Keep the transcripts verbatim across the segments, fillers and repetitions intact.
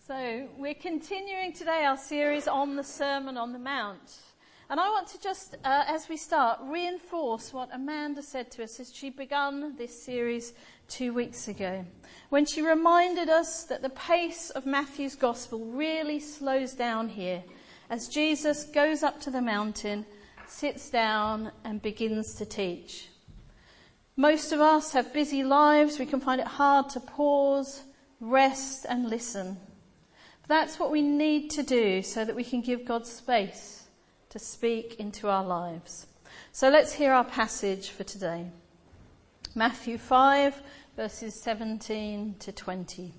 So we're continuing today our series on the Sermon on the Mount. And I want to just, uh, as we start, reinforce what Amanda said to us as she begun this series two weeks ago, when she reminded us that the pace of Matthew's Gospel really slows down here as Jesus goes up to the mountain, sits down and begins to teach. Most of us have busy lives. We can find it hard to pause, rest and listen. That's what we need to do so that we can give God space to speak into our lives. So let's hear our passage for today. Matthew five, verses seventeen to twenty.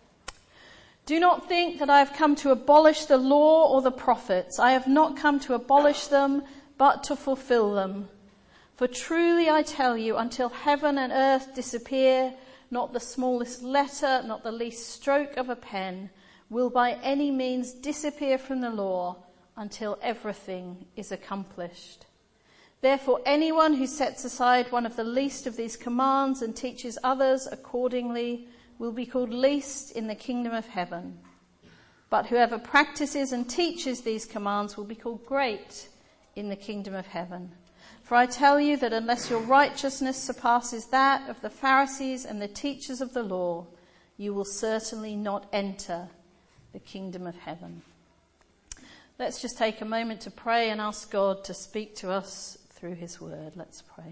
Do not think that I have come to abolish the law or the prophets. I have not come to abolish them, but to fulfill them. For truly I tell you, until heaven and earth disappear, not the smallest letter, not the least stroke of a pen, will by any means disappear from the law until everything is accomplished. Therefore, anyone who sets aside one of the least of these commands and teaches others accordingly will be called least in the kingdom of heaven. But whoever practices and teaches these commands will be called great in the kingdom of heaven. For I tell you that unless your righteousness surpasses that of the Pharisees and the teachers of the law, you will certainly not enter the kingdom of heaven. Let's just take a moment to pray and ask God to speak to us through his word. Let's pray.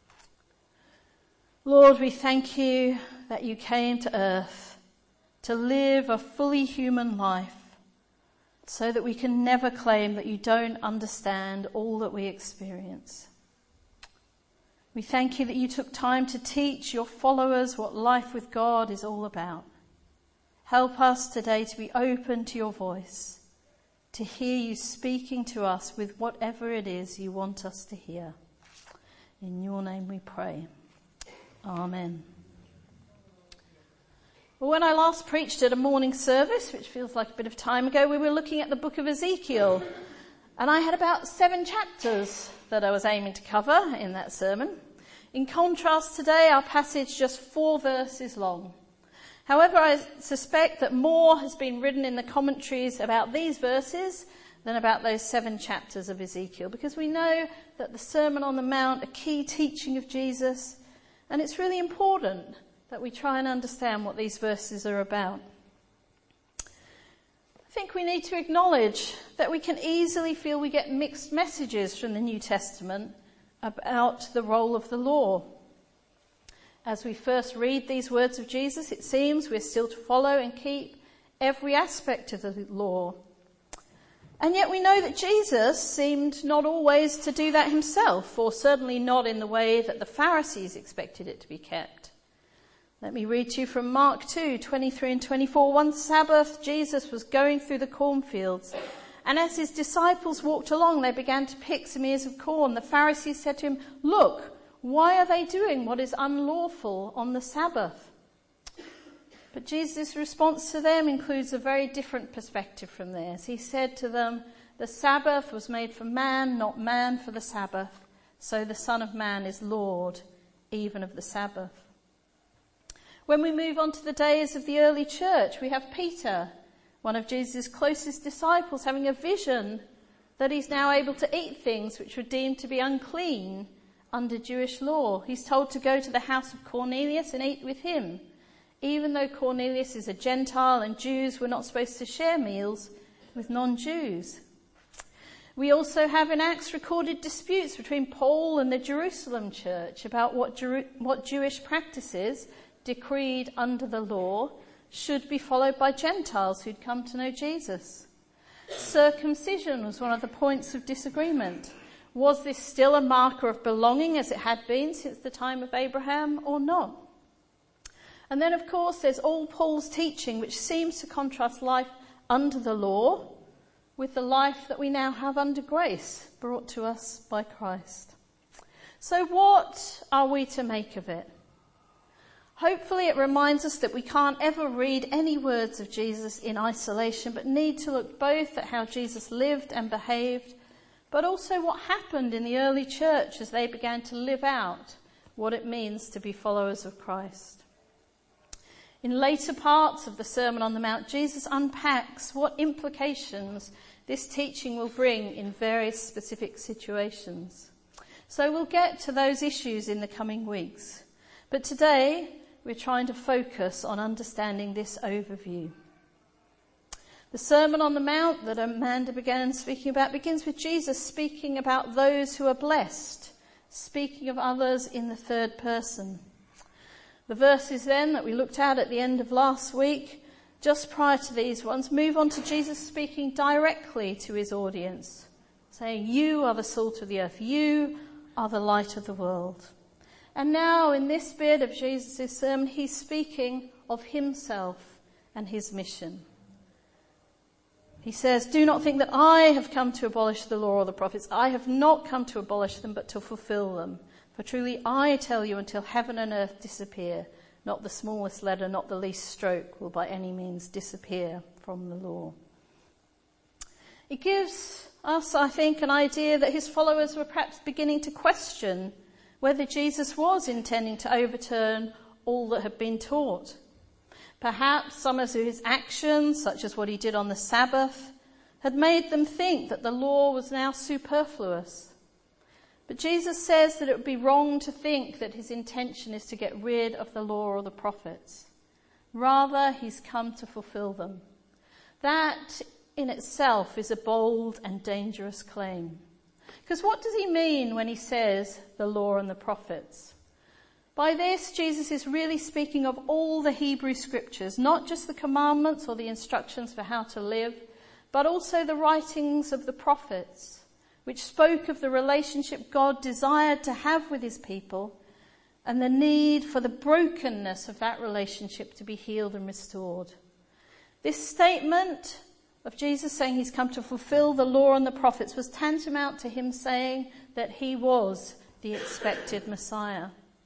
Lord, we thank you that you came to earth to live a fully human life so that we can never claim that you don't understand all that we experience. We thank you that you took time to teach your followers what life with God is all about. Help us today to be open to your voice, to hear you speaking to us with whatever it is you want us to hear. In your name we pray. Amen. Well, when I last preached at a morning service, which feels like a bit of time ago, we were looking at the book of Ezekiel. And I had about seven chapters that I was aiming to cover in that sermon. In contrast, today our passage is just four verses long. However, I suspect that more has been written in the commentaries about these verses than about those seven chapters of Ezekiel, because we know that the Sermon on the Mount, a key teaching of Jesus, and it's really important that we try and understand what these verses are about. I think we need to acknowledge that we can easily feel we get mixed messages from the New Testament about the role of the law. As we first read these words of Jesus, it seems we're still to follow and keep every aspect of the law. And yet we know that Jesus seemed not always to do that himself, or certainly not in the way that the Pharisees expected it to be kept. Let me read to you from Mark two, twenty-three and twenty-four. One Sabbath, Jesus was going through the cornfields, and as his disciples walked along, they began to pick some ears of corn. The Pharisees said to him, "Look, why are they doing what is unlawful on the Sabbath?" But Jesus' response to them includes a very different perspective from theirs. He said to them, "The Sabbath was made for man, not man for the Sabbath. So the Son of Man is Lord, even of the Sabbath." When we move on to the days of the early church, we have Peter, one of Jesus' closest disciples, having a vision that he's now able to eat things which were deemed to be unclean under Jewish law. He's told to go to the house of Cornelius and eat with him, even though Cornelius is a Gentile and Jews were not supposed to share meals with non-Jews. We also have in Acts recorded disputes between Paul and the Jerusalem church about what, Jeru- what Jewish practices decreed under the law should be followed by Gentiles who'd come to know Jesus. Circumcision was one of the points of disagreement. Was this still a marker of belonging as it had been since the time of Abraham or not? And then, of course, there's all Paul's teaching, which seems to contrast life under the law with the life that we now have under grace, brought to us by Christ. So what are we to make of it? Hopefully it reminds us that we can't ever read any words of Jesus in isolation, but need to look both at how Jesus lived and behaved, but also what happened in the early church as they began to live out what it means to be followers of Christ. In later parts of the Sermon on the Mount, Jesus unpacks what implications this teaching will bring in various specific situations. So we'll get to those issues in the coming weeks. But today, we're trying to focus on understanding this overview. The Sermon on the Mount that Amanda began speaking about begins with Jesus speaking about those who are blessed, speaking of others in the third person. The verses then that we looked at at the end of last week, just prior to these ones, move on to Jesus speaking directly to his audience, saying, "You are the salt of the earth. You are the light of the world." And now in this bit of Jesus' sermon, he's speaking of himself and his mission. He says, "Do not think that I have come to abolish the law or the prophets. I have not come to abolish them, but to fulfill them. For truly I tell you, until heaven and earth disappear, not the smallest letter, not the least stroke will by any means disappear from the law." It gives us, I think, an idea that his followers were perhaps beginning to question whether Jesus was intending to overturn all that had been taught. Perhaps some of his actions, such as what he did on the Sabbath, had made them think that the law was now superfluous. But Jesus says that it would be wrong to think that his intention is to get rid of the law or the prophets. Rather, he's come to fulfill them. That in itself is a bold and dangerous claim. Because what does he mean when he says the law and the prophets? By this, Jesus is really speaking of all the Hebrew scriptures, not just the commandments or the instructions for how to live, but also the writings of the prophets, which spoke of the relationship God desired to have with his people and the need for the brokenness of that relationship to be healed and restored. This statement of Jesus saying he's come to fulfill the law and the prophets was tantamount to him saying that he was the expected Messiah.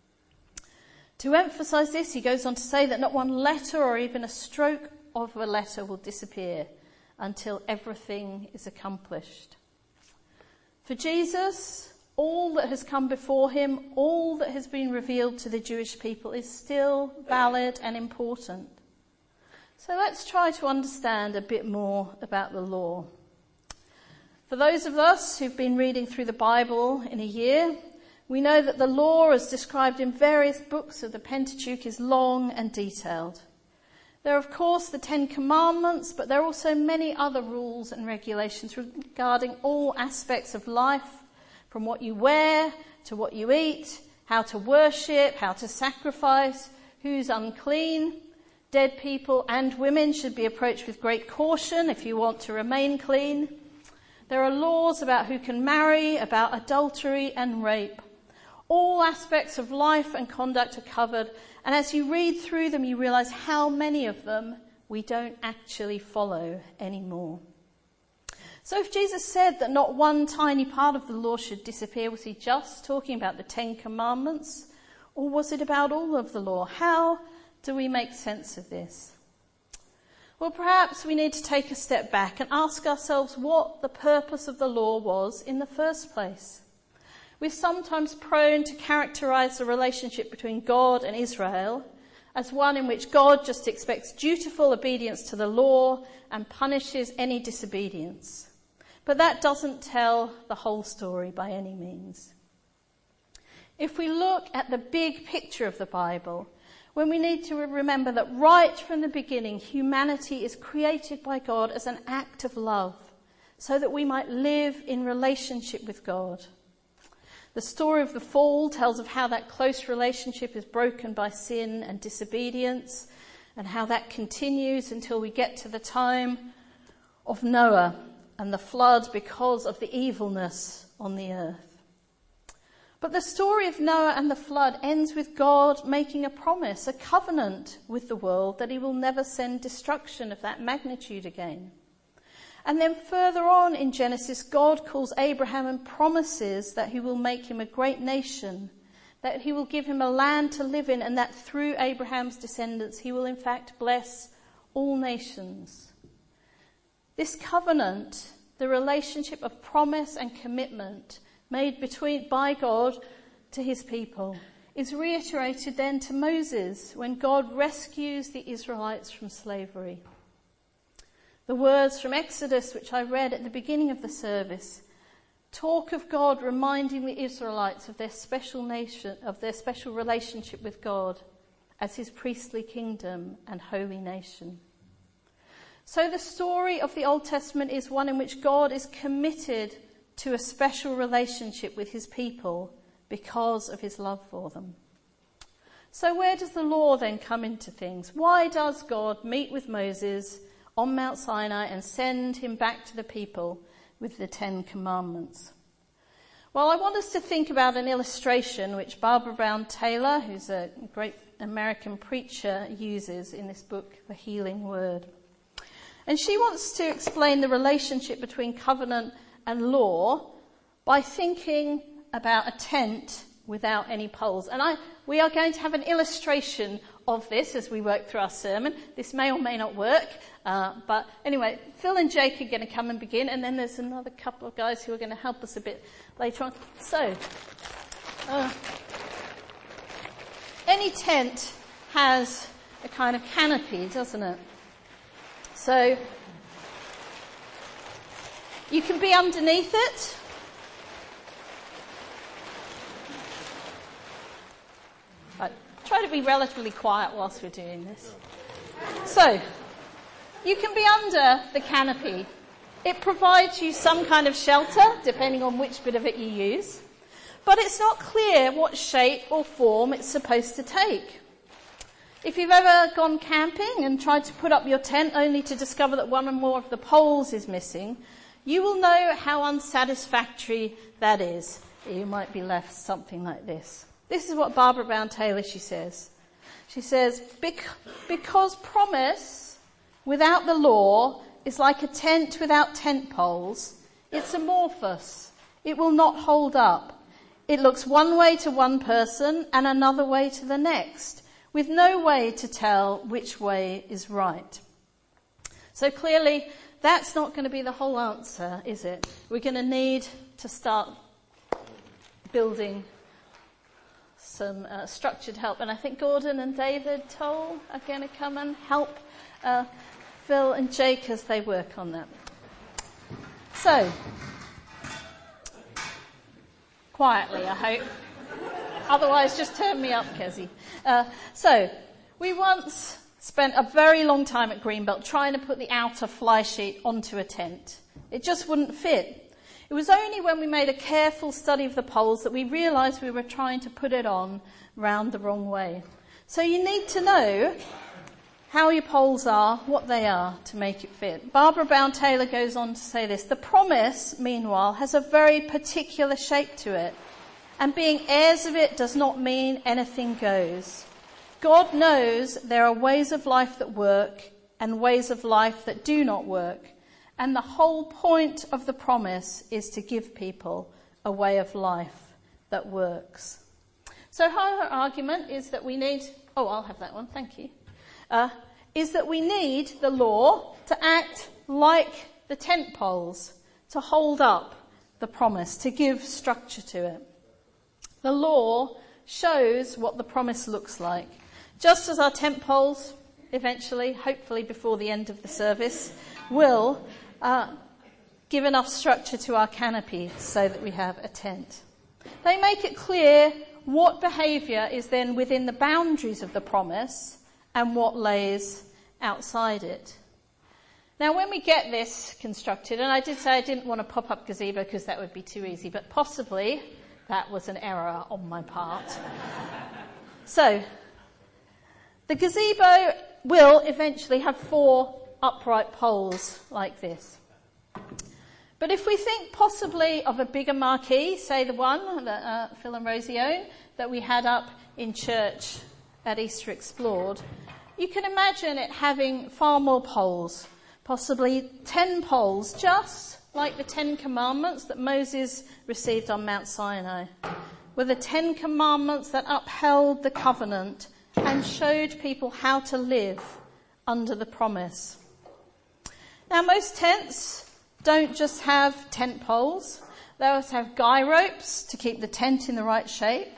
To emphasize this, he goes on to say that not one letter or even a stroke of a letter will disappear until everything is accomplished. For Jesus, all that has come before him, all that has been revealed to the Jewish people is still valid and important. So let's try to understand a bit more about the law. For those of us who've been reading through the Bible in a year, we know that the law as described in various books of the Pentateuch is long and detailed. There are, of course, the Ten Commandments, but there are also many other rules and regulations regarding all aspects of life, from what you wear to what you eat, how to worship, how to sacrifice, who's unclean. Dead people and women should be approached with great caution if you want to remain clean. There are laws about who can marry, about adultery and rape. All aspects of life and conduct are covered, and as you read through them, you realize how many of them we don't actually follow anymore. So if Jesus said that not one tiny part of the law should disappear, was he just talking about the Ten Commandments, or was it about all of the law? How do we make sense of this? Well, perhaps we need to take a step back and ask ourselves what the purpose of the law was in the first place. We're sometimes prone to characterize the relationship between God and Israel as one in which God just expects dutiful obedience to the law and punishes any disobedience. But that doesn't tell the whole story by any means. If we look at the big picture of the Bible, when we need to remember that right from the beginning, humanity is created by God as an act of love, so that we might live in relationship with God. The story of the fall tells of how that close relationship is broken by sin and disobedience, and how that continues until we get to the time of Noah and the flood because of the evilness on the earth. But the story of Noah and the flood ends with God making a promise, a covenant with the world that he will never send destruction of that magnitude again. And then further on in Genesis, God calls Abraham and promises that he will make him a great nation, that he will give him a land to live in, and that through Abraham's descendants he will in fact bless all nations. This covenant, the relationship of promise and commitment made between by God to his people, is reiterated then to Moses when God rescues the Israelites from slavery. The words from Exodus, which I read at the beginning of the service, talk of God reminding the Israelites of their special nation, of their special relationship with God as his priestly kingdom and holy nation. So the story of the Old Testament is one in which God is committed to a special relationship with his people because of his love for them. So where does the law then come into things? Why does God meet with Moses on Mount Sinai and send him back to the people with the Ten Commandments? Well, I want us to think about an illustration which Barbara Brown Taylor, who's a great American preacher, uses in this book, The Healing Word. And she wants to explain the relationship between covenant and law by thinking about a tent without any poles. And I, we are going to have an illustration of this as we work through our sermon. This may or may not work, uh, but anyway, Phil and Jake are going to come and begin, and then there's another couple of guys who are going to help us a bit later on. So, uh, any tent has a kind of canopy, doesn't it? So, you can be underneath it. Right, try to be relatively quiet whilst we're doing this. So, you can be under the canopy. It provides you some kind of shelter, depending on which bit of it you use. But it's not clear what shape or form it's supposed to take. If you've ever gone camping and tried to put up your tent only to discover that one or more of the poles is missing, you will know how unsatisfactory that is. You might be left something like this. This is what Barbara Brown Taylor, she says. She says, because promise without the law is like a tent without tent poles, it's amorphous. It will not hold up. It looks one way to one person and another way to the next, with no way to tell which way is right. So clearly, that's not going to be the whole answer, is it? We're going to need to start building some uh, structured help. And I think Gordon and David Toll are going to come and help uh, Phil and Jake as they work on that. So, quietly, I hope. Otherwise, just turn me up, Kezzy. Uh, so, we once spent a very long time at Greenbelt trying to put the outer fly sheet onto a tent. It just wouldn't fit. It was only when we made a careful study of the poles that we realised we were trying to put it on round the wrong way. So you need to know how your poles are, what they are, to make it fit. Barbara Brown Taylor goes on to say this. The promise, meanwhile, has a very particular shape to it. And being heirs of it does not mean anything goes. God knows there are ways of life that work and ways of life that do not work. And the whole point of the promise is to give people a way of life that works. So her argument is that we need, oh, I'll have that one, thank you, uh, is that we need the law to act like the tent poles, to hold up the promise, to give structure to it. The law shows what the promise looks like. Just as our tent poles, eventually, hopefully before the end of the service, will uh, give enough structure to our canopy so that we have a tent. They make it clear what behaviour is then within the boundaries of the promise and what lays outside it. Now, when we get this constructed, and I did say I didn't want a pop-up gazebo because that would be too easy, but possibly that was an error on my part. So, the gazebo will eventually have four upright poles like this. But if we think possibly of a bigger marquee, say the one that uh, Phil and Rosie own, that we had up in church at Easter Explored, you can imagine it having far more poles, possibly ten poles, just like the Ten Commandments that Moses received on Mount Sinai, were the Ten Commandments that upheld the covenant and showed people how to live under the promise. Now, most tents don't just have tent poles. They also have guy ropes to keep the tent in the right shape.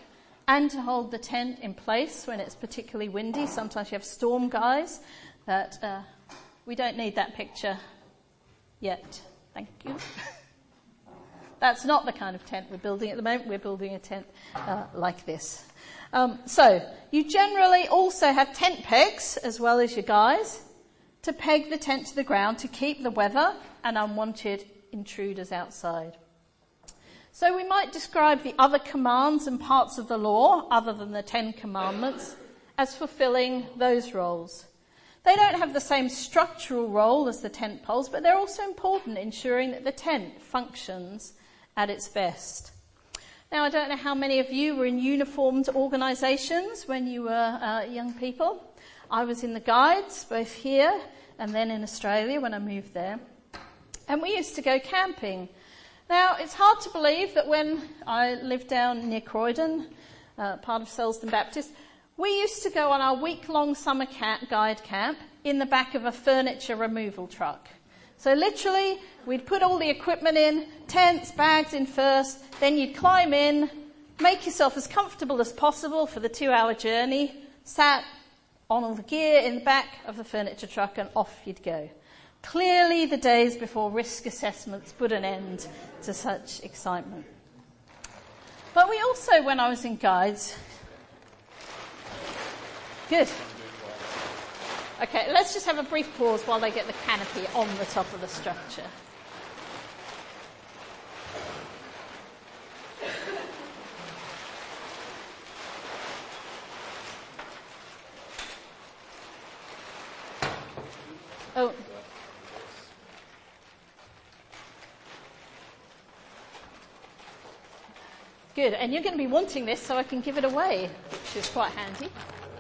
and to hold the tent in place when it's particularly windy. Sometimes you have storm guys that uh, we don't need that picture yet. Thank you. That's not the kind of tent we're building at the moment. We're building a tent uh, like this. Um, so you generally also have tent pegs as well as your guys to peg the tent to the ground to keep the weather and unwanted intruders outside. So we might describe the other commands and parts of the law, other than the Ten Commandments, as fulfilling those roles. They don't have the same structural role as the tent poles, but they're also important, ensuring that the tent functions at its best. Now, I don't know how many of you were in uniformed organisations when you were uh, young people. I was in the Guides, both here and then in Australia when I moved there. And we used to go camping. Now, it's hard to believe that when I lived down near Croydon, uh, part of Selsdon Baptist, we used to go on our week-long summer camp, guide camp in the back of a furniture removal truck. So literally, we'd put all the equipment in, tents, bags in first, then you'd climb in, make yourself as comfortable as possible for the two-hour journey, sat on all the gear in the back of the furniture truck, and off you'd go. Clearly the days before risk assessments put an end to such excitement. But we also, when I was in Guides... Good. Okay, let's just have a brief pause while they get the canopy on the top of the structure. Oh. Good, and you're going to be wanting this so I can give it away, which is quite handy.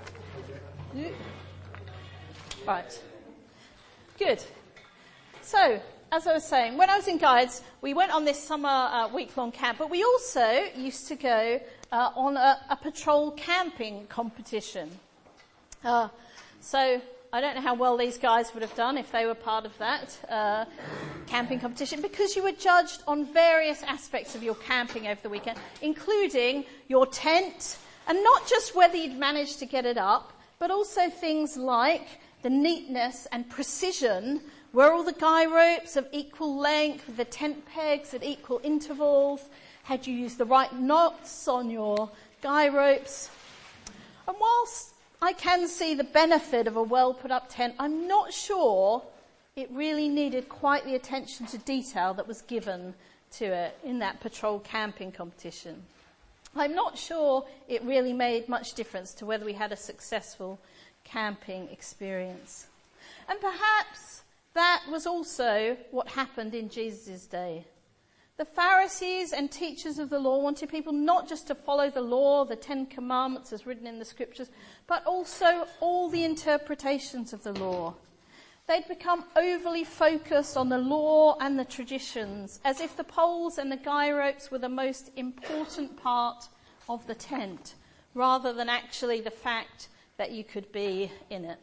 Right. Good. So, as I was saying, when I was in Guides, we went on this summer uh, week-long camp, but we also used to go uh, on a, a patrol camping competition. Uh, so, I don't know how well these guys would have done if they were part of that uh, camping competition, because you were judged on various aspects of your camping over the weekend, including your tent, and not just whether you'd managed to get it up, but also things like the neatness and precision. Were all the guy ropes of equal length, the tent pegs at equal intervals? Had you used the right knots on your guy ropes? And whilst I can see the benefit of a well put up tent, I'm not sure it really needed quite the attention to detail that was given to it in that patrol camping competition. I'm not sure it really made much difference to whether we had a successful camping experience. And perhaps that was also what happened in Jesus' day. The Pharisees and teachers of the law wanted people not just to follow the law, the Ten Commandments as written in the scriptures, but also all the interpretations of the law. They'd become overly focused on the law and the traditions, as if the poles and the guy ropes were the most important part of the tent, rather than actually the fact that you could be in it.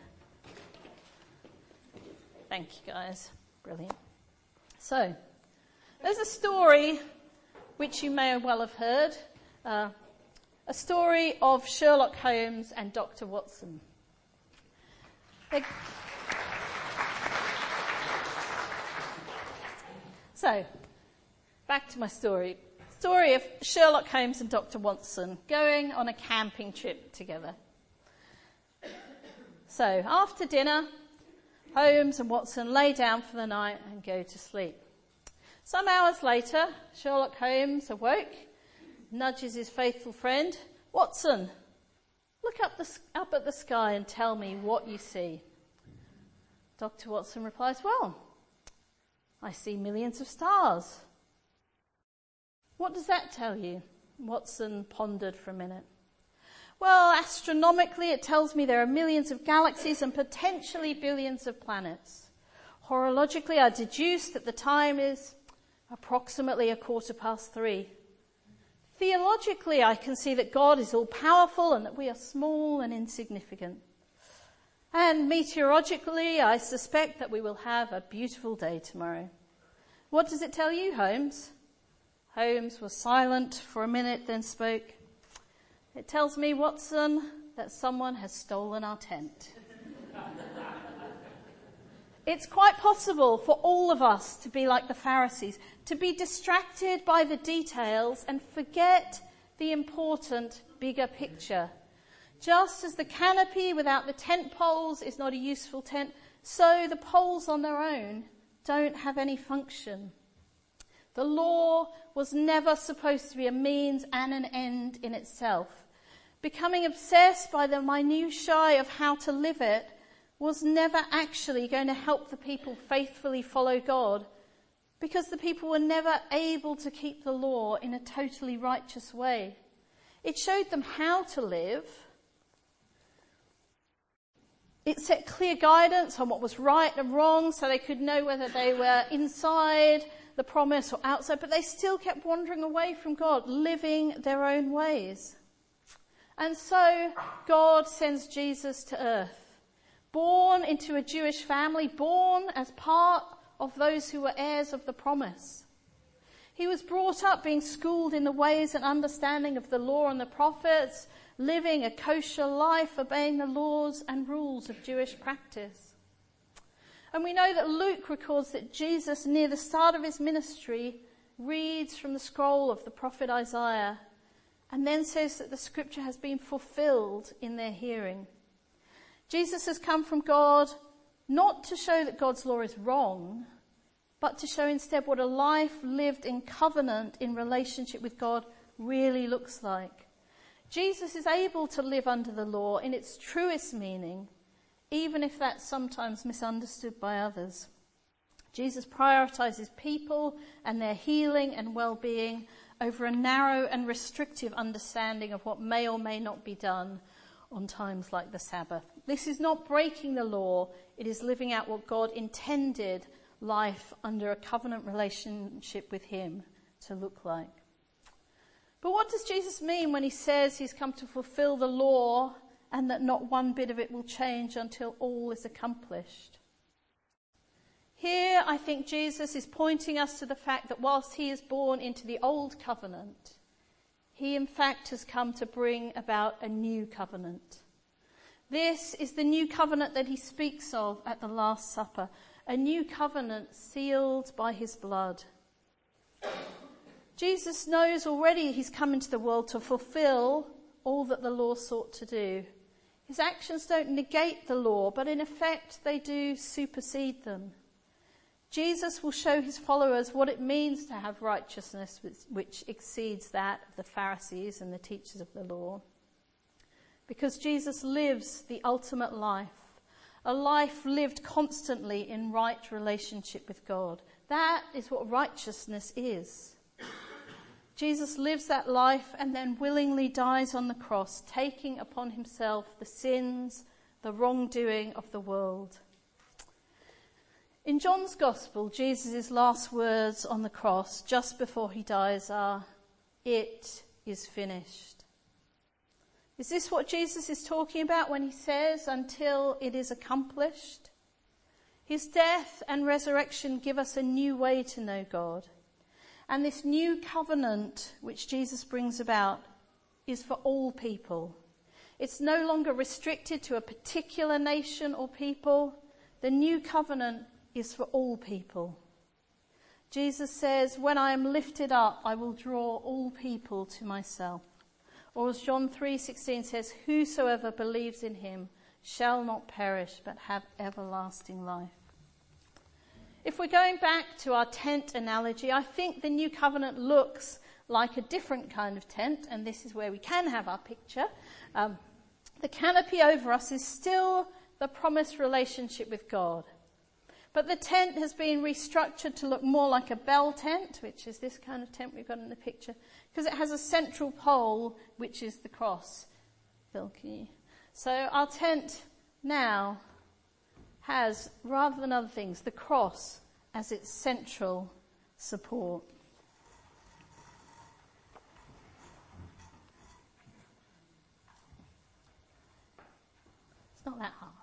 Thank you, guys. Brilliant. So, there's a story which you may well have heard, uh, a story of Sherlock Holmes and Doctor Watson. They So, back to my story. Story of Sherlock Holmes and Doctor Watson going on a camping trip together. So, after dinner, Holmes and Watson lay down for the night and go to sleep. Some hours later, Sherlock Holmes awoke, nudges his faithful friend, "Watson, look up, the, up at the sky and tell me what you see." Doctor Watson replies, "Well, I see millions of stars." "What does that tell you?" Watson pondered for a minute. "Well, astronomically it tells me there are millions of galaxies and potentially billions of planets. Horologically I deduce that the time is approximately a quarter past three. Theologically I can see that God is all powerful and that we are small and insignificant. And meteorologically, I suspect that we will have a beautiful day tomorrow. What does it tell you, Holmes?" Holmes was silent for a minute, then spoke. It tells me, Watson, that someone has stolen our tent. It's quite possible for all of us to be like the Pharisees, to be distracted by the details and forget the important bigger picture. Just as the canopy without the tent poles is not a useful tent, so the poles on their own don't have any function. The law was never supposed to be a means and an end in itself. Becoming obsessed by the minutiae of how to live it was never actually going to help the people faithfully follow God, because the people were never able to keep the law in a totally righteous way. It showed them how to live. It set clear guidance on what was right and wrong so they could know whether they were inside the promise or outside, but they still kept wandering away from God, living their own ways. And so God sends Jesus to earth. Born into a Jewish family, born as part of those who were heirs of the promise. He was brought up being schooled in the ways and understanding of the law and the prophets, living a kosher life, obeying the laws and rules of Jewish practice. And we know that Luke records that Jesus, near the start of his ministry, reads from the scroll of the prophet Isaiah, and then says that the scripture has been fulfilled in their hearing. Jesus has come from God not to show that God's law is wrong, but to show instead what a life lived in covenant in relationship with God really looks like. Jesus is able to live under the law in its truest meaning, even if that's sometimes misunderstood by others. Jesus prioritizes people and their healing and well-being over a narrow and restrictive understanding of what may or may not be done on times like the Sabbath. This is not breaking the law, it is living out what God intended life under a covenant relationship with him to look like. But what does Jesus mean when he says he's come to fulfill the law and that not one bit of it will change until all is accomplished? Here, I think Jesus is pointing us to the fact that whilst he is born into the old covenant, he in fact has come to bring about a new covenant. This is the new covenant that he speaks of at the Last Supper, a new covenant sealed by his blood. Jesus knows already he's come into the world to fulfill all that the law sought to do. His actions don't negate the law, but in effect they do supersede them. Jesus will show his followers what it means to have righteousness which exceeds that of the Pharisees and the teachers of the law. Because Jesus lives the ultimate life, a life lived constantly in right relationship with God. That is what righteousness is. Jesus lives that life and then willingly dies on the cross, taking upon himself the sins, the wrongdoing of the world. In John's Gospel, Jesus' last words on the cross, just before he dies, are, "It is finished." Is this what Jesus is talking about when he says, "Until it is accomplished"? His death and resurrection give us a new way to know God. And this new covenant which Jesus brings about is for all people. It's no longer restricted to a particular nation or people. The new covenant is for all people. Jesus says, "When I am lifted up, I will draw all people to myself." Or as John three sixteen says, "Whosoever believes in him shall not perish, but have everlasting life." If we're going back to our tent analogy, I think the new covenant looks like a different kind of tent, and this is where we can have our picture. Um, the canopy over us is still the promised relationship with God. But the tent has been restructured to look more like a bell tent, which is this kind of tent we've got in the picture, because it has a central pole, which is the cross. Phil, can you? So our tent now has, rather than other things, the cross as its central support. It's not that hard.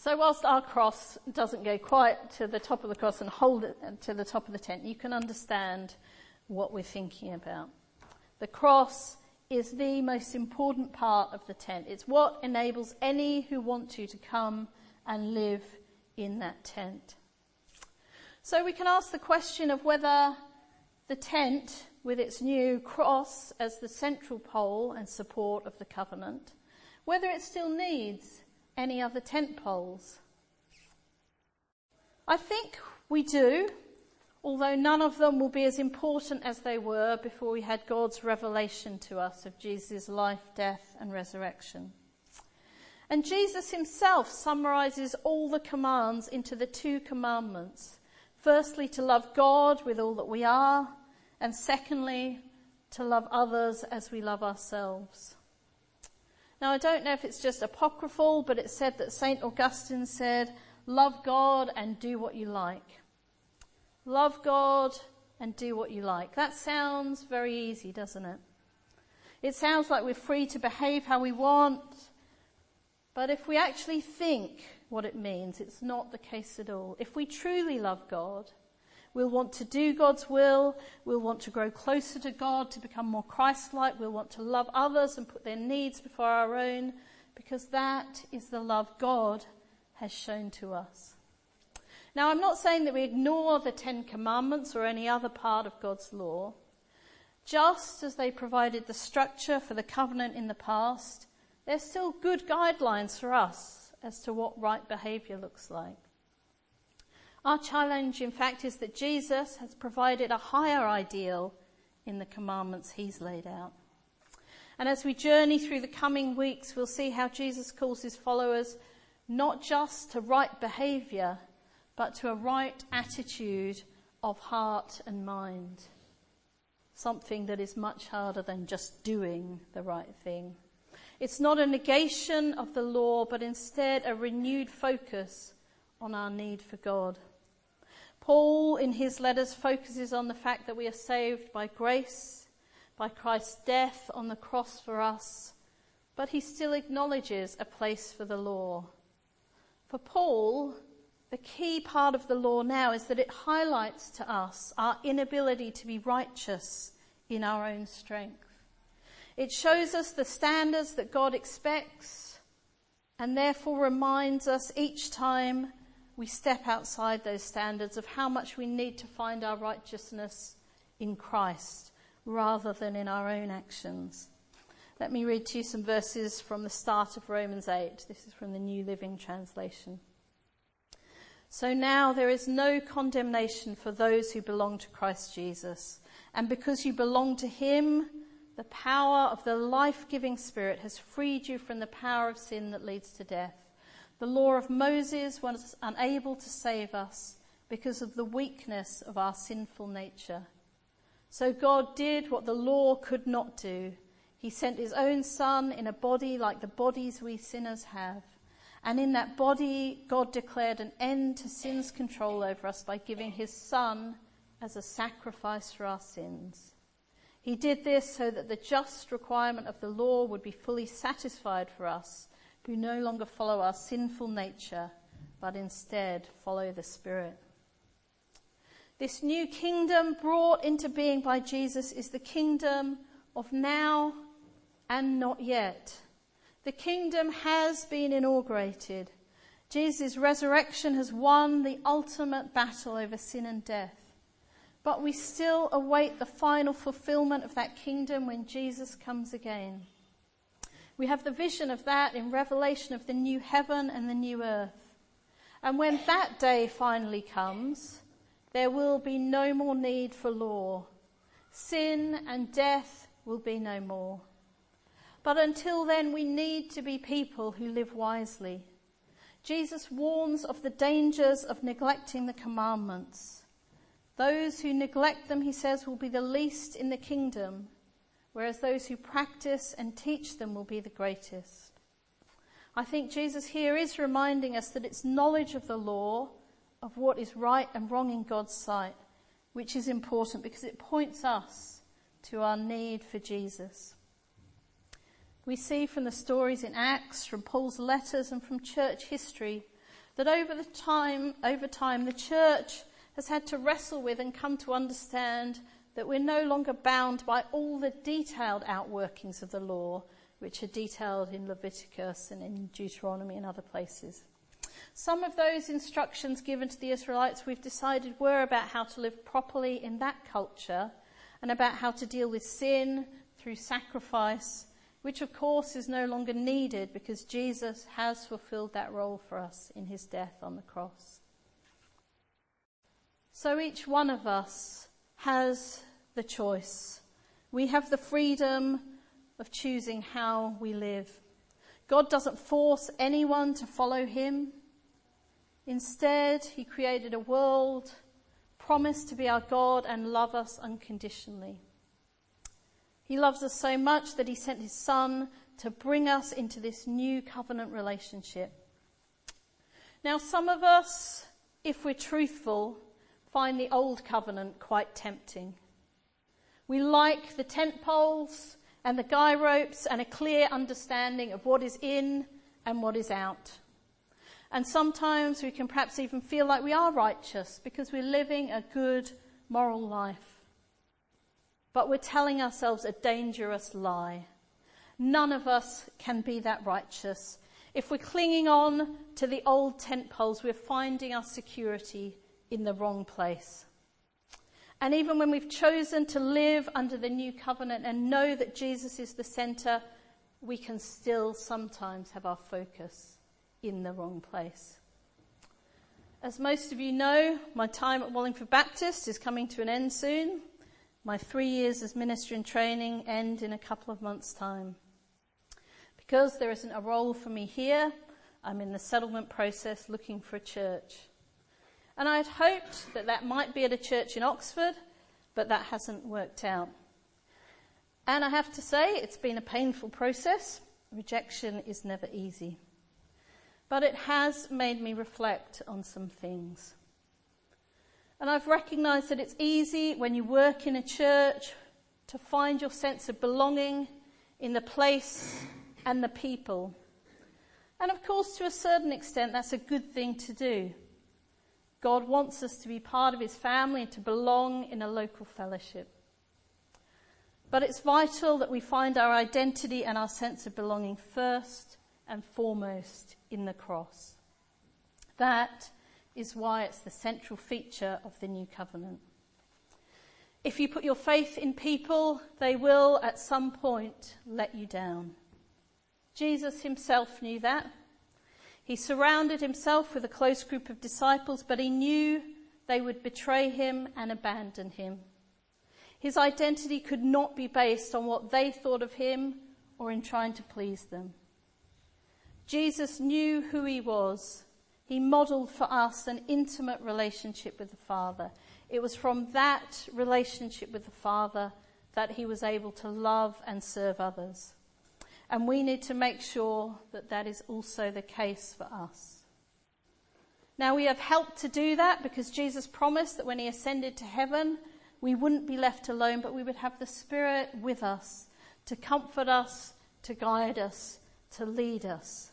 So whilst our cross doesn't go quite to the top of the cross and hold it to the top of the tent, you can understand what we're thinking about. The cross is the most important part of the tent. It's what enables any who want to to come and live in that tent. So we can ask the question of whether the tent, with its new cross as the central pole and support of the covenant, whether it still needs any other tent poles. I think we do, although none of them will be as important as they were before we had God's revelation to us of Jesus' life, death and resurrection. And Jesus himself summarizes all the commands into the two commandments. Firstly, to love God with all that we are, and secondly, to love others as we love ourselves. Now, I don't know if it's just apocryphal, but it said that Saint Augustine said, love God and do what you like. Love God and do what you like. That sounds very easy, doesn't it? It sounds like we're free to behave how we want, but if we actually think what it means, it's not the case at all. If we truly love God, we'll want to do God's will, we'll want to grow closer to God, to become more Christ-like, we'll want to love others and put their needs before our own, because that is the love God has shown to us. Now, I'm not saying that we ignore the Ten Commandments or any other part of God's law. Just as they provided the structure for the covenant in the past, they're still good guidelines for us as to what right behaviour looks like. Our challenge, in fact, is that Jesus has provided a higher ideal in the commandments he's laid out. And as we journey through the coming weeks, we'll see how Jesus calls his followers not just to right behaviour, but to a right attitude of heart and mind. Something that is much harder than just doing the right thing. It's not a negation of the law, but instead a renewed focus on our need for God. Paul, in his letters, focuses on the fact that we are saved by grace, by Christ's death on the cross for us, but he still acknowledges a place for the law. For Paul, the key part of the law now is that it highlights to us our inability to be righteous in our own strength. It shows us the standards that God expects and therefore reminds us each time we step outside those standards of how much we need to find our righteousness in Christ rather than in our own actions. Let me read to you some verses from the start of Romans eight. This is from the New Living Translation. So now there is no condemnation for those who belong to Christ Jesus. And because you belong to him, the power of the life-giving Spirit has freed you from the power of sin that leads to death. The law of Moses was unable to save us because of the weakness of our sinful nature. So God did what the law could not do. He sent his own Son in a body like the bodies we sinners have. And in that body, God declared an end to sin's control over us by giving his Son as a sacrifice for our sins. He did this so that the just requirement of the law would be fully satisfied for us, who no longer follow our sinful nature, but instead follow the Spirit. This new kingdom brought into being by Jesus is the kingdom of now and not yet. The kingdom has been inaugurated. Jesus' resurrection has won the ultimate battle over sin and death. But we still await the final fulfillment of that kingdom when Jesus comes again. We have the vision of that in Revelation of the new heaven and the new earth. And when that day finally comes, there will be no more need for law. Sin and death will be no more. But until then, we need to be people who live wisely. Jesus warns of the dangers of neglecting the commandments. Those who neglect them, he says, will be the least in the kingdom, whereas those who practice and teach them will be the greatest. I think Jesus here is reminding us that it's knowledge of the law, of what is right and wrong in God's sight, which is important because it points us to our need for Jesus. We see from the stories in Acts, from Paul's letters and from church history, that over the time, over time, the church has had to wrestle with and come to understand that we're no longer bound by all the detailed outworkings of the law, which are detailed in Leviticus and in Deuteronomy and other places. Some of those instructions given to the Israelites, we've decided, were about how to live properly in that culture and about how to deal with sin through sacrifice, which of course is no longer needed because Jesus has fulfilled that role for us in his death on the cross. So each one of us has the choice. We have the freedom of choosing how we live. God doesn't force anyone to follow him. Instead, he created a world, promised to be our God and love us unconditionally. He loves us so much that he sent his Son to bring us into this new covenant relationship. Now, some of us, if we're truthful, find the old covenant quite tempting. We like the tent poles and the guy ropes and a clear understanding of what is in and what is out. And sometimes we can perhaps even feel like we are righteous because we're living a good moral life. But we're telling ourselves a dangerous lie. None of us can be that righteous. If we're clinging on to the old tent poles, we're finding our security in the wrong place. And even when we've chosen to live under the new covenant and know that Jesus is the centre, we can still sometimes have our focus in the wrong place. As most of you know, my time at Wallingford Baptist is coming to an end soon. My three years as minister in training end in a couple of months' time. Because there isn't a role for me here, I'm in the settlement process looking for a church. And I had hoped that that might be at a church in Oxford, but that hasn't worked out. And I have to say, it's been a painful process. Rejection is never easy. But it has made me reflect on some things. And I've recognised that it's easy when you work in a church to find your sense of belonging in the place and the people. And of course, to a certain extent, that's a good thing to do. God wants us to be part of his family and to belong in a local fellowship. But it's vital that we find our identity and our sense of belonging first and foremost in the cross. That is why it's the central feature of the new covenant. If you put your faith in people, they will at some point let you down. Jesus himself knew that. He surrounded himself with a close group of disciples, but he knew they would betray him and abandon him. His identity could not be based on what they thought of him or in trying to please them. Jesus knew who he was. He modelled for us an intimate relationship with the Father. It was from that relationship with the Father that he was able to love and serve others. And we need to make sure that that is also the case for us. Now, we have helped to do that because Jesus promised that when he ascended to heaven, we wouldn't be left alone, but we would have the Spirit with us to comfort us, to guide us, to lead us.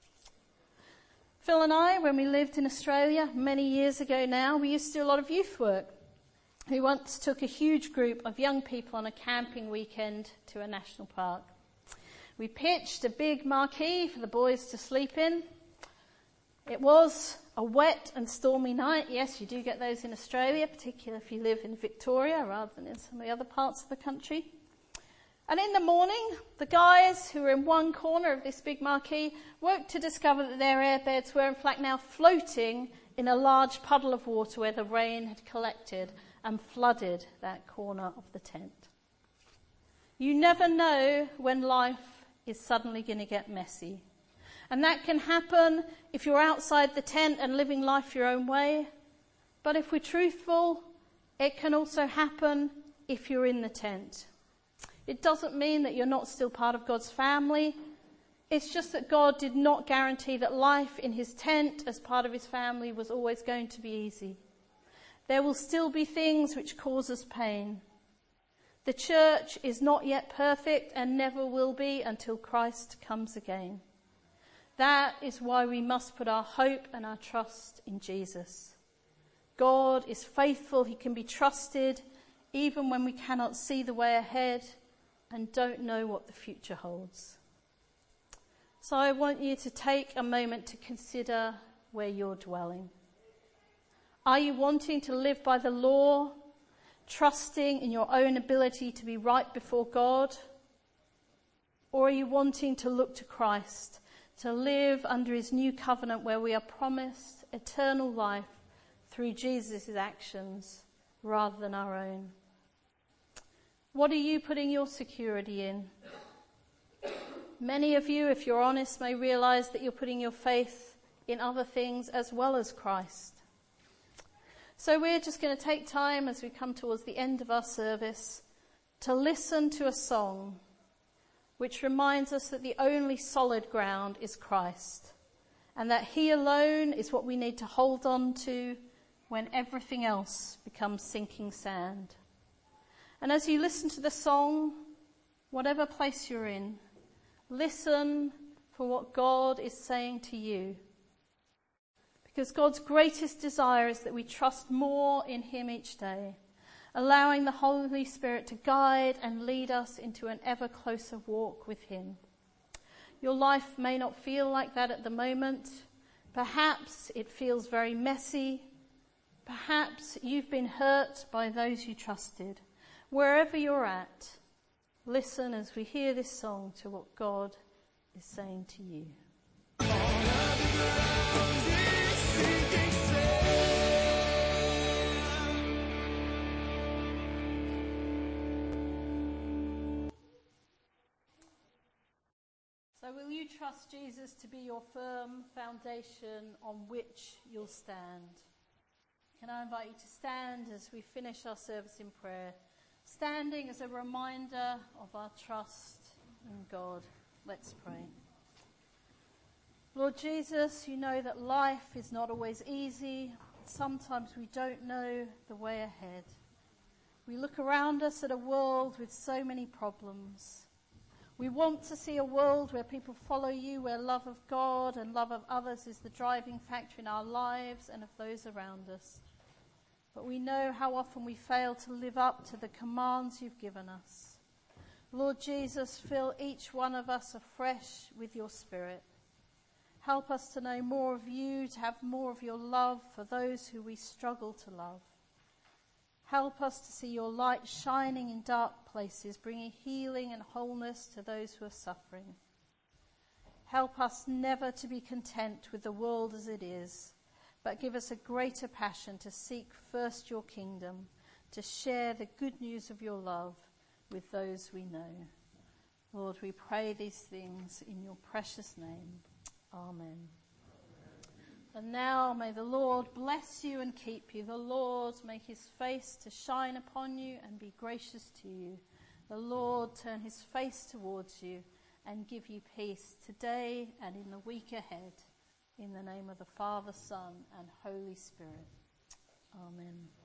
Phil and I, when we lived in Australia many years ago now, we used to do a lot of youth work. We once took a huge group of young people on a camping weekend to a national park. We pitched a big marquee for the boys to sleep in. It was a wet and stormy night. Yes, you do get those in Australia, particularly if you live in Victoria rather than in some of the other parts of the country. And in the morning, the guys who were in one corner of this big marquee woke to discover that their airbeds were in fact now floating in a large puddle of water where the rain had collected and flooded that corner of the tent. You never know when life is suddenly going to get messy. And that can happen if you're outside the tent and living life your own way. But if we're truthful, it can also happen if you're in the tent. It doesn't mean that you're not still part of God's family. It's just that God did not guarantee that life in his tent as part of his family was always going to be easy. There will still be things which cause us pain. The church is not yet perfect and never will be until Christ comes again. That is why we must put our hope and our trust in Jesus. God is faithful. He can be trusted even when we cannot see the way ahead and don't know what the future holds. So I want you to take a moment to consider where you're dwelling. Are you wanting to live by the law, trusting in your own ability to be right before God? Or are you wanting to look to Christ, to live under his new covenant where we are promised eternal life through Jesus' actions rather than our own? What are you putting your security in? Many of you, if you're honest, may realize that you're putting your faith in other things as well as Christ. So we're just going to take time as we come towards the end of our service to listen to a song which reminds us that the only solid ground is Christ, and that he alone is what we need to hold on to when everything else becomes sinking sand. And as you listen to the song, whatever place you're in, listen for what God is saying to you. Because God's greatest desire is that we trust more in him each day, allowing the Holy Spirit to guide and lead us into an ever closer walk with him. Your life may not feel like that at the moment. Perhaps it feels very messy. Perhaps you've been hurt by those you trusted. Wherever you're at, listen as we hear this song to what God is saying to you. So will you trust Jesus to be your firm foundation on which you'll stand? Can I invite you to stand as we finish our service in prayer, standing as a reminder of our trust in God. Let's pray. Lord Jesus, you know that life is not always easy. Sometimes we don't know the way ahead. We look around us at a world with so many problems. We want to see a world where people follow you, where love of God and love of others is the driving factor in our lives and of those around us. But we know how often we fail to live up to the commands you've given us. Lord Jesus, fill each one of us afresh with your Spirit. Help us to know more of you, to have more of your love for those who we struggle to love. Help us to see your light shining in dark places, bringing healing and wholeness to those who are suffering. Help us never to be content with the world as it is, but give us a greater passion to seek first your kingdom, to share the good news of your love with those we know. Lord, we pray these things in your precious name. Amen. And now may the Lord bless you and keep you. The Lord make his face to shine upon you and be gracious to you. The Lord turn his face towards you and give you peace today and in the week ahead. In the name of the Father, Son, and Holy Spirit. Amen.